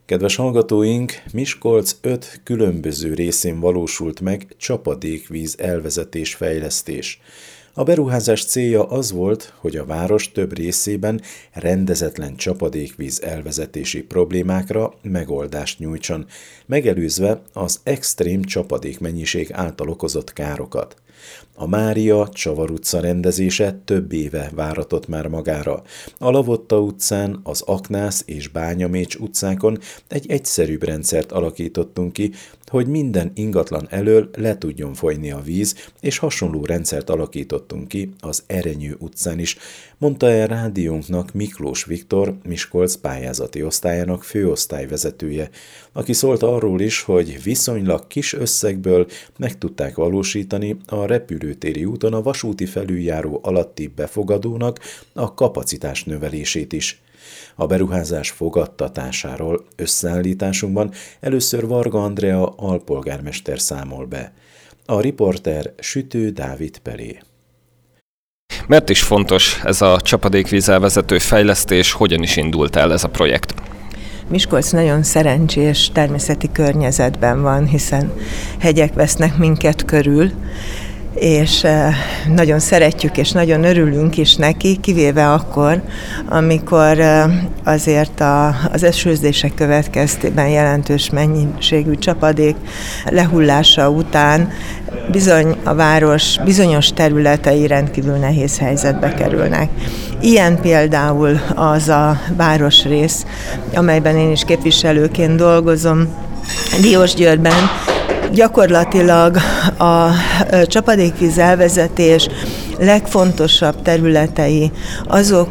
Kedves hallgatóink, Miskolc 5 különböző részén valósult meg csapadékvíz elvezetés fejlesztés. A beruházás célja az volt, hogy a város több részében rendezetlen csapadékvíz elvezetési problémákra megoldást nyújtson, megelőzve az extrém csapadékmennyiség által okozott károkat. A Mária Csavar utca rendezése több éve váratott már magára. A Lavotta utcán, az Aknász és Bányamécs utcákon egy egyszerűbb rendszert alakítottunk ki, hogy minden ingatlan elől le tudjon folyni a víz, és hasonló rendszert alakítottunk ki az Erenyő utcán is, mondta el rádiónknak Miklós Viktor, Miskolc pályázati osztályának főosztályvezetője, aki szólt arról is, hogy viszonylag kis összegből meg tudták valósítani a repülőtéri úton a vasúti felüljáró alatti befogadónak a kapacitás növelését is. A beruházás fogadtatásáról összeállításunkban először Varga Andrea alpolgármester számol be. A riporter Sütő Dávid Pelé. Mert is fontos ez a csapadékvízelvezető fejlesztés, hogyan is indult el ez a projekt? Miskolc nagyon szerencsés természeti környezetben van, hiszen hegyek vesznek minket körül, és nagyon szeretjük, és nagyon örülünk is neki, kivéve akkor, amikor azért az esőzések következtében jelentős mennyiségű csapadék lehullása után bizony a város bizonyos területei rendkívül nehéz helyzetbe kerülnek. Ilyen például az a városrész, amelyben én is képviselőként dolgozom, Diósgyőrben. Gyakorlatilag a csapadékvíz elvezetés legfontosabb területei azok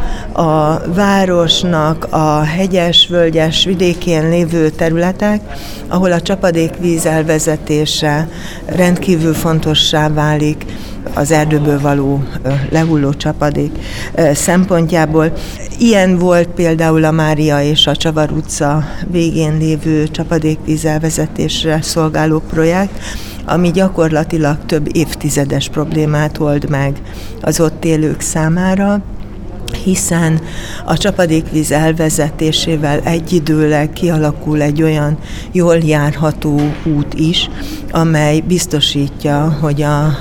a városnak a hegyes, völgyes vidékén lévő területek, ahol a csapadékvíz elvezetése rendkívül fontossá válik az erdőből való lehulló csapadék szempontjából. Ilyen volt például a Mária és a Csavar utca végén lévő csapadékvíz elvezetésre szolgáló projekt, ami gyakorlatilag több évtizedes problémát old meg az ott élők számára, hiszen a csapadékvíz elvezetésével egyidőleg kialakul egy olyan jól járható út is, amely biztosítja, hogy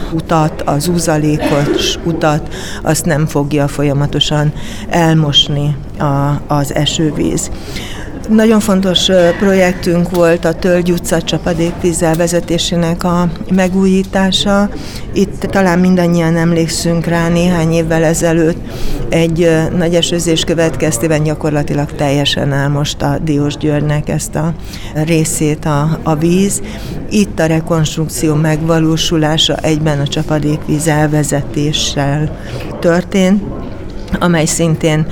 az úzalékos utat azt nem fogja folyamatosan elmosni az esővíz. Nagyon fontos projektünk volt a Tölgy utca csapadékvíz elvezetésének a megújítása. Itt talán mindannyian emlékszünk rá, néhány évvel ezelőtt egy nagy esőzés következtében gyakorlatilag teljesen elmosta Diósgyőrnek ezt a részét a víz. Itt a rekonstrukció megvalósulása egyben a csapadékvíz elvezetéssel történt, amely szintén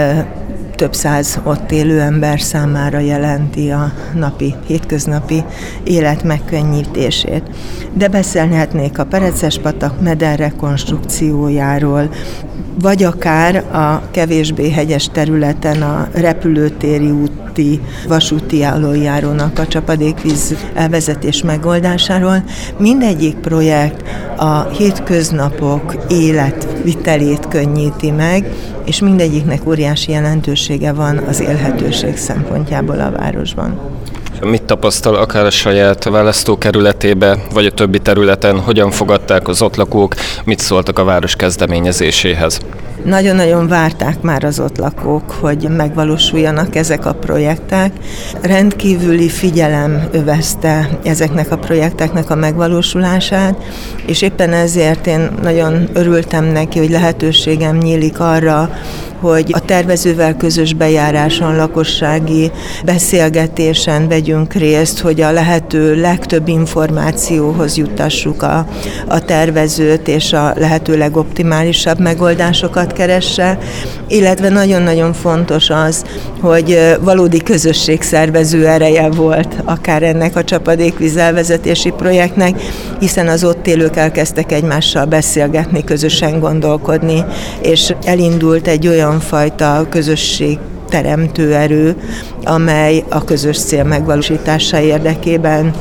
több száz ott élő ember számára jelenti a hétköznapi élet megkönnyítését. De beszélhetnék a Pereces-patak meder rekonstrukciójáról, vagy akár a kevésbé hegyes területen a repülőtéri úti vasúti aluljárónak a csapadékvíz elvezetés megoldásáról. Mindegyik projekt a hétköznapok életvitelét könnyíti meg, és mindegyiknek óriási jelentősége van az élhetőség szempontjából a városban. Mit tapasztal akár a saját választókerületébe, vagy a többi területen, hogyan fogadták az ott lakók, mit szóltak a város kezdeményezéséhez? Nagyon-nagyon várták már az ott lakók, hogy megvalósuljanak ezek a projektek. Rendkívüli figyelem övezte ezeknek a projekteknek a megvalósulását, és éppen ezért én nagyon örültem neki, hogy lehetőségem nyílik arra, hogy a tervezővel közös bejáráson, lakossági beszélgetésen vegyünk részt, hogy a lehető legtöbb információhoz juttassuk a tervezőt, és a lehető legoptimálisabb megoldásokat keresse, illetve nagyon-nagyon fontos az, hogy valódi közösségszervező ereje volt akár ennek a csapadékvíz elvezetési projektnek, hiszen az ott élők elkezdtek egymással beszélgetni, közösen gondolkodni, és elindult egy olyan fajta közösség teremtő erő, amely a közös cél megvalósítása érdekében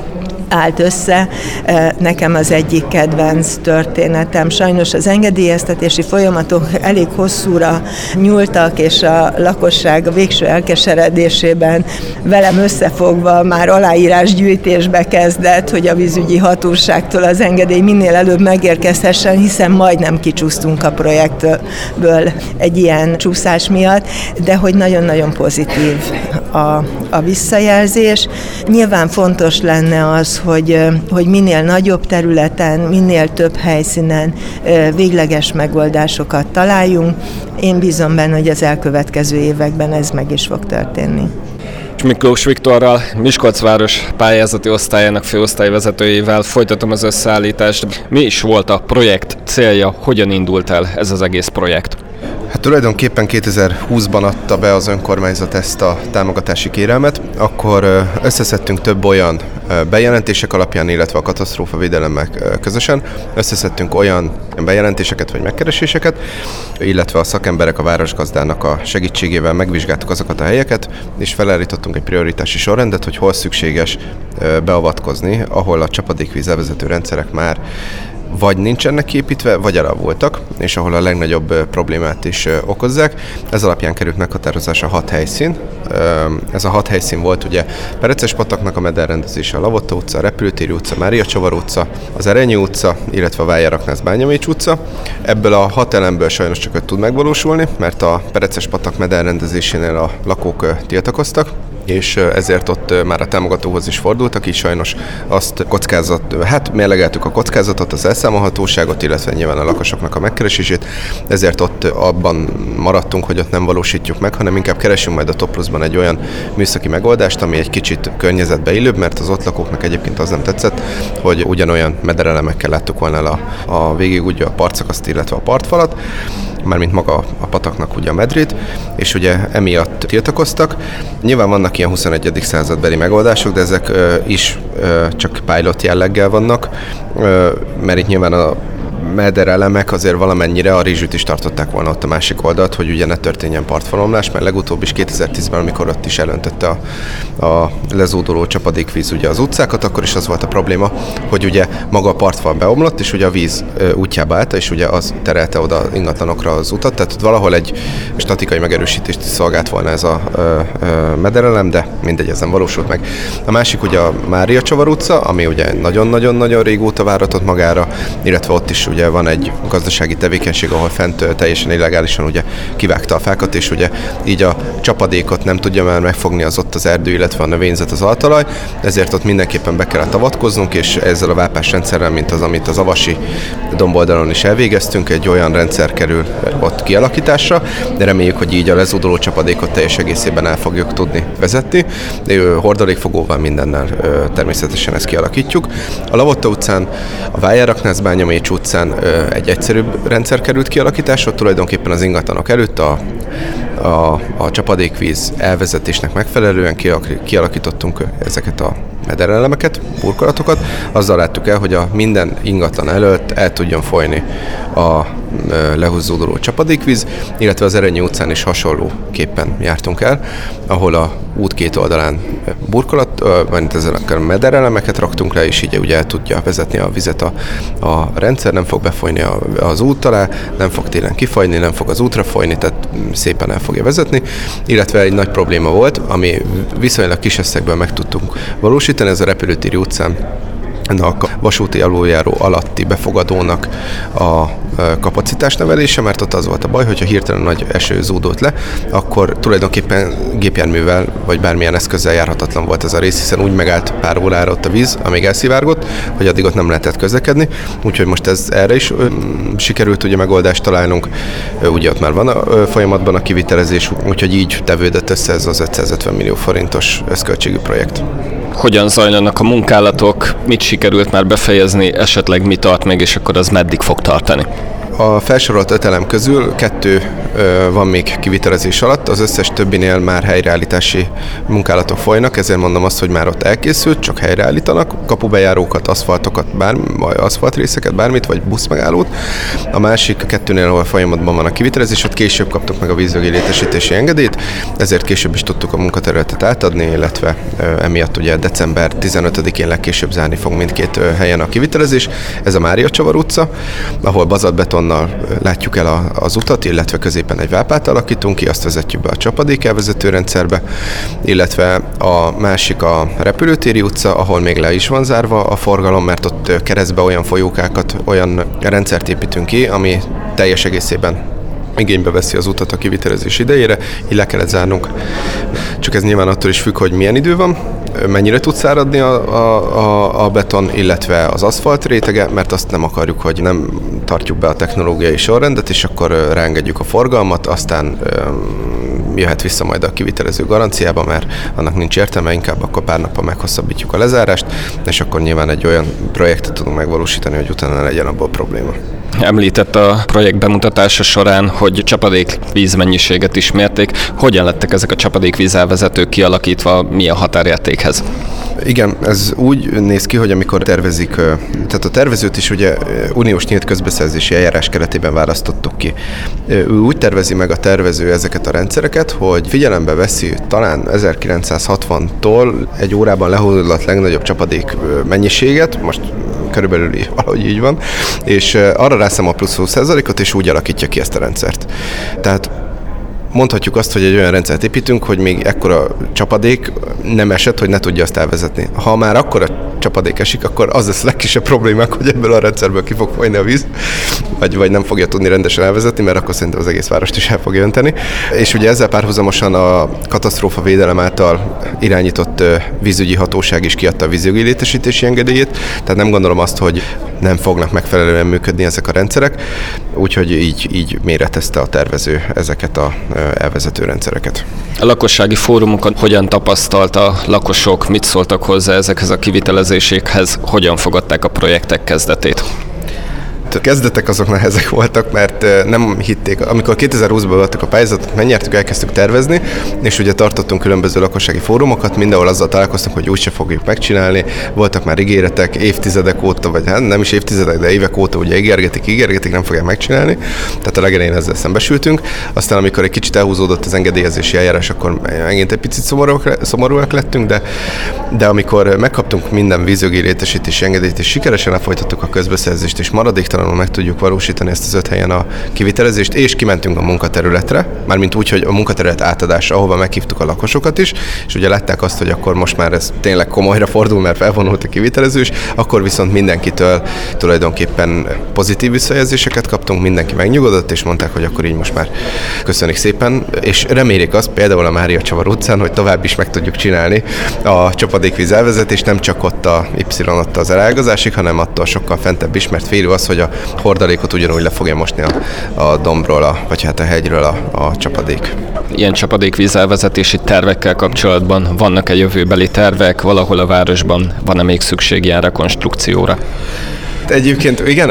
állt össze. Nekem az egyik kedvenc történetem. Sajnos az engedélyeztetési folyamatok elég hosszúra nyúltak, és a lakosság a végső elkeseredésében velem összefogva már aláírásgyűjtésbe kezdett, hogy a vízügyi hatóságtól az engedély minél előbb megérkezhessen, hiszen majdnem kicsúsztunk a projektből egy ilyen csúszás miatt, de hogy nagyon-nagyon pozitív a visszajelzés. Nyilván fontos lenne az, hogy minél nagyobb területen, minél több helyszínen végleges megoldásokat találjunk. Én bízom benne, hogy az elkövetkező években ez meg is fog történni. Miklós Viktorral, Miskolc város pályázati osztályának főosztályvezetőjével folytatom az összeállítást. Mi is volt a projekt célja, hogyan indult el ez az egész projekt? Hát tulajdonképpen 2020-ban adta be az önkormányzat ezt a támogatási kérelmet, akkor összeszedtünk több olyan bejelentések alapján, illetve a katasztrófavédelemmel közösen, összeszedtünk olyan bejelentéseket vagy megkereséseket, illetve a szakemberek a városgazdának a segítségével megvizsgáltuk azokat a helyeket, és felállítottunk egy prioritási sorrendet, hogy hol szükséges beavatkozni, ahol a csapadékvíz elvezető rendszerek már vagy nincsenek kiépítve, vagy elavultak, és ahol a legnagyobb problémát is okozzák. Ez alapján került meghatározásra 6 helyszín. Ez a 6 helyszín volt ugye Pereces-pataknak a mederrendezése, a Lavotta utca, a Repülőtéri utca, Mária Csavar utca, az Erenyi utca, illetve a Vájjáraknász-Bányamécs utca. Ebből a 6 elemből sajnos csak 5 tud megvalósulni, mert a Pereces-patak mederrendezésénél a lakók tiltakoztak, és ezért ott már a támogatóhoz is fordultak, így sajnos azt mérlegeltük a kockázatot, az elszámolhatóságot, illetve nyilván a lakosoknak a megkeresését, ezért ott abban maradtunk, hogy ott nem valósítjuk meg, hanem inkább keresünk majd a Topluszban egy olyan műszaki megoldást, ami egy kicsit környezetbe illőbb, mert az ott lakóknak egyébként az nem tetszett, hogy ugyanolyan mederelemekkel láttuk volna el a végig ugye a partszakaszt, illetve a partfalat, mármint maga a pataknak ugye a medrét, és ugye emiatt tiltakoztak. Nyilván vannak ilyen 21. századbeli megoldások, de ezek is csak pilot jelleggel vannak, mert itt nyilván a mederelemek azért valamennyire a rizsűt is tartották volna ott a másik oldalt, hogy ugye ne történjen partfalomlás, mert legutóbb is 2010-ben, amikor ott is elöntötte a lezúduló csapadékvíz ugye az utcákat, akkor is az volt a probléma, hogy ugye maga a partfal beomlott, és ugye a víz útjába állt, és ugye az terelte oda ingatlanokra az utat, tehát valahogy egy statikai megerősítést szolgált volna ez a mederelem, de mindegy, ez nem valósult meg. A másik ugye a Mária Csavar utca, ami ugye nagyon-nagyon-nagyon régóta váratott magára, illetve ott is ugye van egy gazdasági tevékenység, ahol fent teljesen illegálisan ugye kivágta a fákat, és ugye így a csapadékot nem tudja már megfogni az ott az erdő, illetve a növényzet, az altalaj, ezért ott mindenképpen be kellett avatkoznunk, és ezzel a vápás rendszerrel, mint az, amit az Avasi domboldalon is elvégeztünk, egy olyan rendszer kerül ott kialakításra, de reméljük, hogy így a lezúduló csapadékot teljes egészében el fogjuk tudni vezetni. Hordalékfogóval mindennel természetesen ezt kialakítjuk. A Lavotta utcán, a Vájjáraknász-Bányamécs utcán egy egyszerűbb rendszer került kialakításra, tulajdonképpen az ingatlanok előtt a csapadékvíz elvezetésnek megfelelően kialakítottunk ezeket a mederelemeket, burkolatokat. Azzal láttuk el, hogy a minden ingatlan előtt el tudjon folyni a lehúzódó csapadékvíz, illetve az Erenyi utcán is hasonlóképpen jártunk el, ahol a út két oldalán vagy ezek a mederelemeket raktunk le, és így ugye el tudja vezetni a vizet a rendszer, nem fog befolyni az út alá, nem fog télen kifolyni, nem fog az útra folyni, tehát szépen el fogja vezetni, illetve egy nagy probléma volt, ami viszonylag kis összegből meg tudtunk valósítani, ez a Repülőtéri utcán a vasúti aluljáró alatti befogadónak a kapacitás növelése, mert ott az volt a baj, hogyha hirtelen nagy eső zúdult le, akkor tulajdonképpen gépjárművel vagy bármilyen eszközzel járhatatlan volt ez a rész, hiszen úgy megállt pár órára ott a víz, amíg elszivárgott, hogy addig ott nem lehetett közlekedni, úgyhogy most erre is sikerült ugye megoldást találnunk, ugye ott már van a folyamatban a kivitelezés, úgyhogy így tevődött össze ez az 550 millió forintos összköltségű projekt. Hogyan zajlanak a munkálatok, mit sikerült már befejezni, esetleg mi tart még, és akkor az meddig fog tartani? A felsorolt 5 elem közül 2 van még kivitelezés alatt, az összes többinél már helyreállítási munkálatok folynak, ezért mondom azt, hogy már ott elkészült, csak helyreállítanak, kapubejárókat, aszfaltokat, aszfaltrészeket, bármit, vagy buszmegállót. A másik kettőnél, ahol folyamatban van a kivitelezés, ott később kaptuk meg a vízjogi létesítési engedélyt, ezért később is tudtuk a munkaterületet átadni, illetve emiatt ugye december 15-én legkésőbb zárni fog mindkét helyen a kivitelezés. Ez a Mária Csavar utca, ahol bazaltbetonnal látjuk el az utat, illetve középen egy vápát alakítunk ki, azt vezetjük be a csapadékelvezető rendszerbe, illetve a másik a Repülőtéri utca, ahol még le is van zárva a forgalom, mert ott keresztbe olyan folyókákat, olyan rendszert építünk ki, ami teljes egészében igénybe veszi az utat a kivitelezés idejére, így le kellett zárnunk. Csak ez nyilván attól is függ, hogy milyen idő van, mennyire tud száradni a beton, illetve az aszfalt rétege, mert azt nem akarjuk, hogy nem tartjuk be a technológiai sorrendet, és akkor ráengedjük a forgalmat, aztán jöhet vissza majd a kivitelező garanciába, mert annak nincs értelme, inkább akkor pár nappal meghosszabbítjuk a lezárást, és akkor nyilván egy olyan projektet tudunk megvalósítani, hogy utána ne legyen abból probléma. Említett a projekt bemutatása során, hogy csapadékvíz mennyiséget is mérték. Hogyan lettek ezek a csapadékvízelvezetők kialakítva, mi a határértékhez? Igen, ez úgy néz ki, hogy amikor tervezik, tehát a tervezőt is ugye uniós nyílt közbeszerzési eljárás keretében választottuk ki. Ő úgy tervezi meg a tervező ezeket a rendszereket, hogy figyelembe veszi talán 1960-tól egy órában lehullott legnagyobb csapadék mennyiséget, most körülbelül valahogy így van, és arra rászám a plusz 20%-ot, és úgy alakítja ki ezt a rendszert. Tehát mondhatjuk azt, hogy egy olyan rendszert építünk, hogy még ekkora csapadék nem esett, hogy ne tudja azt elvezetni. Ha már akkora csapadék esik, akkor az lesz a legkisebb problémák, hogy ebből a rendszerből ki fog folyni a víz, vagy nem fogja tudni rendesen elvezetni, mert akkor szerintem az egész várost is el fogja önteni. És ugye ezzel párhuzamosan a katasztrófa védelem által irányított vízügyi hatóság is kiadta a vízjogi létesítési engedélyét, tehát nem gondolom azt, hogy nem fognak megfelelően működni ezek a rendszerek, úgyhogy így méretezte a tervező ezeket a elvezető rendszereket. A lakossági fórumokon hogyan tapasztalt a lakosok, mit szóltak hozzá ezekhez a kivitelezésekhez, hogyan fogadták a projektek kezdetét? A kezdetek azok nehezek voltak, mert nem hitték. Amikor 2020-ban voltak a pályázatot, megnyertük, elkezdtük tervezni, és ugye tartottunk különböző lakossági fórumokat, mindenhol azzal találkoztunk, hogy úgyse fogjuk megcsinálni. Voltak már ígéretek évtizedek óta, vagy hát nem is évtizedek, de évek óta ugye ígérgetik, nem fogják megcsinálni. Tehát a legelején ezzel szembesültünk. Aztán amikor egy kicsit elhúzódott az engedélyezési eljárás, akkor megint egy picit szomorúak lettünk, de amikor megkaptunk minden vízjogi létesítési engedélyt, és sikeresen lefolytattuk a közbeszerzést, és maradéktalanul meg tudjuk valósítani ezt az 5 helyen a kivitelezést, és kimentünk a munkaterületre, mármint úgy, hogy a munkaterület átadás, ahova meghívtuk a lakosokat is, és ugye látták azt, hogy akkor most már ez tényleg komolyra fordul, mert felvonult a kivitelezés, akkor viszont mindenkitől tulajdonképpen pozitív visszajelzéseket kaptunk, mindenki megnyugodott, és mondták, hogy akkor így most már köszönik szépen, és remélik azt például a Mária Csavar utcán, hogy tovább is meg tudjuk csinálni a csapadékvíz elvezetést, nem csak ott a Y ott az elágazásig, hanem attól sokkal fentebb is, mert félő az, hogy a hordalékot ugyanúgy le fogja mosni a dombról, vagy hát a hegyről a csapadék. Ilyen csapadékvízelvezetési tervekkel kapcsolatban vannak-e jövőbeli tervek, valahol a városban van-e még szükség ilyen rekonstrukcióra? Egyébként igen,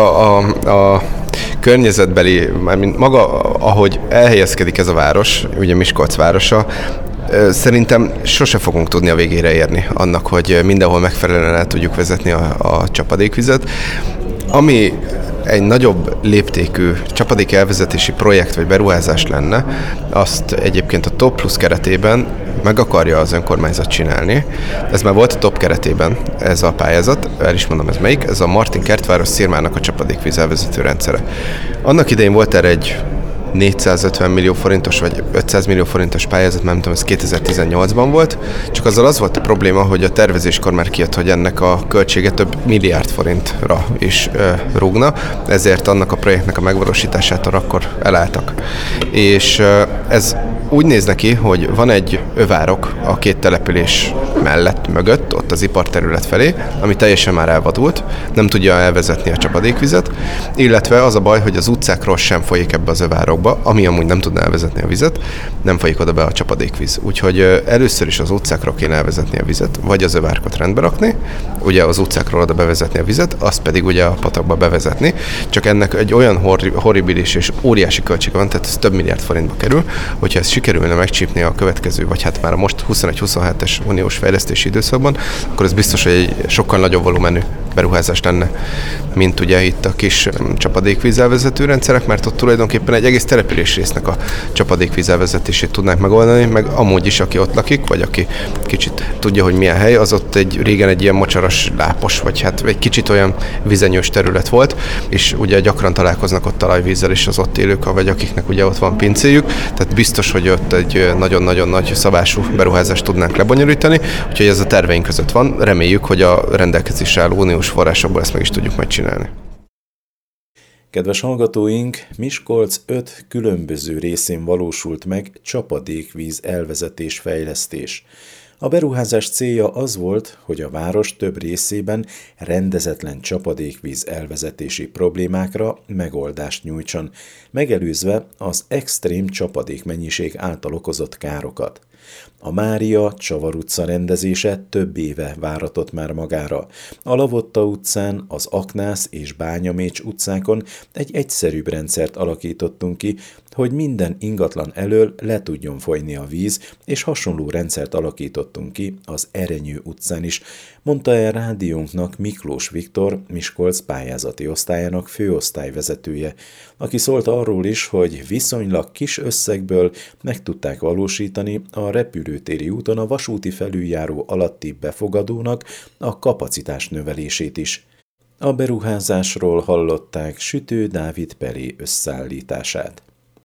a környezetbeli, mármint maga, ahogy elhelyezkedik ez a város, ugye Miskolc városa, szerintem sose fogunk tudni a végére érni annak, hogy mindenhol megfelelően el tudjuk vezetni a csapadékvizet. Ami egy nagyobb léptékű csapadék elvezetési projekt vagy beruházás lenne, azt egyébként a TOP Plus keretében meg akarja az önkormányzat csinálni. Ez már volt a TOP keretében, ez a pályázat, el is mondom, ez melyik, ez a Martin Kertváros Szirmának a csapadékvíz elvezető rendszere. Annak idején volt erre egy 450 millió forintos vagy 500 millió forintos pályázat, nem tudom, ez 2018-ban volt, csak azzal az volt a probléma, hogy a tervezéskor már kijött, hogy ennek a költsége több milliárd forintra is rúgna, ezért annak a projektnek a megvalósításától akkor elálltak. És ez Úgy néz neki, hogy van egy övárok a két település mögött, ott az iparterület felé, ami teljesen már elvadult, nem tudja elvezetni a csapadékvizet, illetve az a baj, hogy az utcákról sem folyik ebbe az övárokba, ami amúgy nem tudna elvezetni a vizet, nem folyik oda be a csapadékvíz. Úgyhogy először is az utcákról kéne elvezetni a vizet, vagy az övárkat rendbe rakni, ugye az utcákról oda bevezetni a vizet, azt pedig ugye a patakba bevezetni, csak ennek egy olyan horribilis és óriási költség van, tehát ez több milliárd forintba kerül, hogyha ez sikerülne megcsípni a következő, vagy hát már a most 21-27-es uniós fejlesztési időszakban, akkor ez biztos, hogy egy sokkal nagyobb volumenű beruházás lenne, mint ugye itt a kis csapadékvízelvezető rendszerek, mert ott tulajdonképpen egy egész településrésznek a csapadékvízelvezetését tudnánk megoldani, meg amúgy is, aki ott lakik, vagy aki kicsit tudja, hogy milyen hely, az ott régen egy ilyen mocsaras, lápos, vagy hát egy kicsit olyan vizenyős terület volt, és ugye gyakran találkoznak ott talajvízzel is az ott élők, vagy akiknek ugye ott van pincéjük, tehát biztos, hogy ott egy nagyon-nagyon nagy szabású beruházást tudnánk lebonyolítani, úgyhogy ez a terveink között van. Reméljük, hogy a rendelkezésre álló uniós forrásokból ezt meg is tudjuk majd csinálni. Kedves hallgatóink, Miskolc 5 különböző részén valósult meg csapadékvíz elvezetés fejlesztés. A beruházás célja az volt, hogy a város több részében rendezetlen csapadékvíz elvezetési problémákra megoldást nyújtson, megelőzve az extrém csapadékmennyiség által okozott károkat. A Mária-Csavar utca rendezése több éve váratott már magára. A Lavotta utcán, az Aknász és Bányamécs utcákon egy egyszerűbb rendszert alakítottunk ki, hogy minden ingatlan elől le tudjon folyni a víz, és hasonló rendszert alakítottunk ki az Erenyő utcán is, mondta el rádiónknak Miklós Viktor, Miskolc pályázati osztályának főosztályvezetője, aki szólt arról is, hogy viszonylag kis összegből meg tudták valósítani a repülőtéri úton a vasúti felüljáró alatti befogadónak a kapacitás növelését is. A beruházásról hallották Sütő Dávid Pelé összeállítását.